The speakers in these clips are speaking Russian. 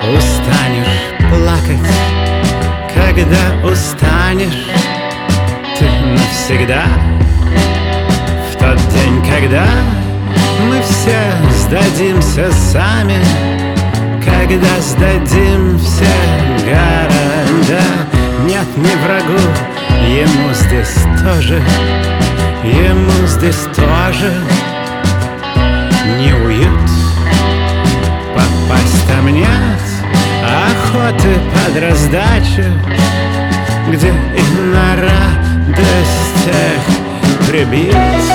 Устанешь плакать, когда устанешь ты навсегда. В тот день, когда мы все сдадимся сами, когда сдадим все города, нет ни врагу, ему здесь тоже не уют. Попасть там нет охоты под раздачу, где и на радостях прибьют.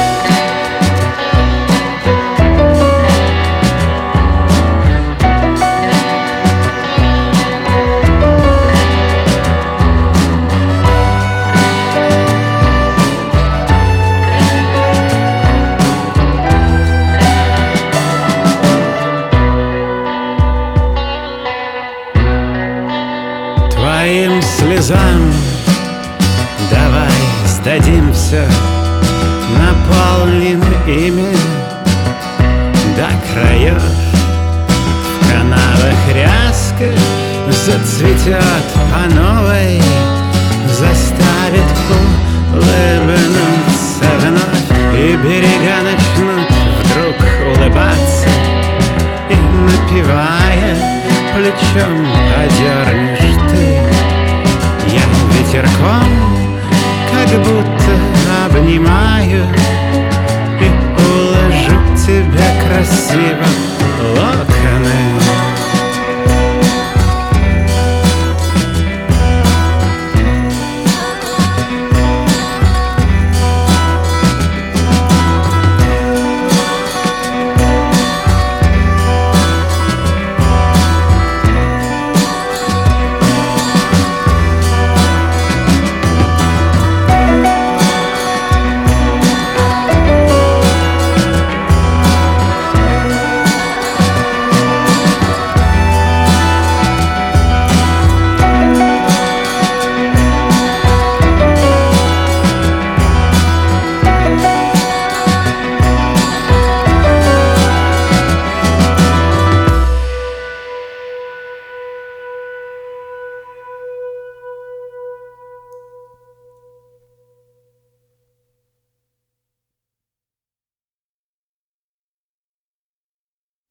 Твоим слезам давай сдадимся, наполним ими до краев. В канавах ряска зацветет по новой, заставит улыбнуться вновь, и берега начнут вдруг улыбаться, и напевая плечом подернешь ты. Я ветерком как будто обнимаю и уложу тебя красиво локоть